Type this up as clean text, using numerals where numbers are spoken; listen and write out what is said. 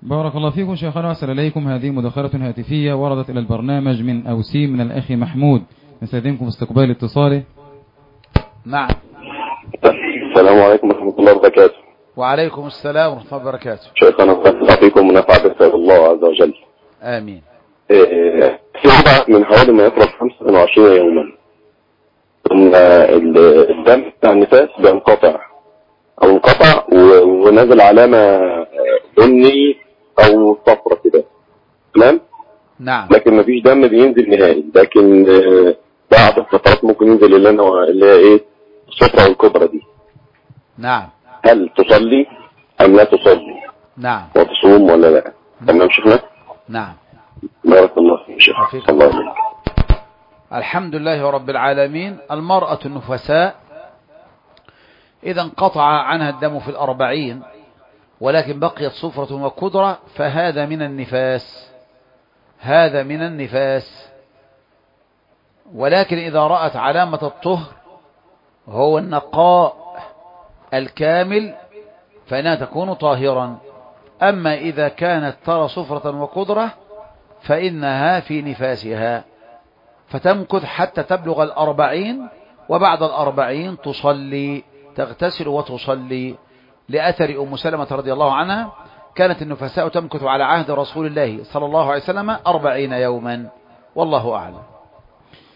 بارك الله فيكم شيخنا وأسأل إليكم. هذه مداخلة هاتفية وردت إلى البرنامج من أوسي من الأخ محمود، نستأذنكم استقبال اتصاله. نعم. السلام عليكم ورحمة الله وبركاته. وعليكم السلام ورحمة الله وبركاته. شيخنا بارك الله فيكم ونفع بسبب الله عز وجل. آمين. في وضع من حوالي ما يقرب 25 يوما ثم الدم بتاع النفاس بينقطع او انقطع ونزل علامة بني او صفرة كده، تمام؟ نعم. لكن مفيش دم بينزل نهائي، لكن بعض الفترات ممكن ينزل اللي هي ايه الصفرة الكبرى دي. نعم. هل تصلي ام لا تصلي؟ نعم. وتصوم ولا لا؟ تمام شيخنا؟ نعم. بارك الله فيك شيخ. الله عليك. الحمد لله رب العالمين. المرأة النفساء إذا انقطع عنها الدم في 40 ولكن بقيت صفرة وكدرة فهذا من النفاس، هذا من النفاس. ولكن إذا رأت علامة الطهر هو النقاء الكامل فإنها تكون طاهرا. أما إذا كانت ترى صفرة وكدرة فإنها في نفاسها فتمكث حتى تبلغ 40 وبعد 40 تصلي، تغتسل وتصلي. لأثر أم سلمة رضي الله عنها كانت النفساء تمكث على عهد رسول الله صلى الله عليه وسلم 40 يوما، والله أعلم.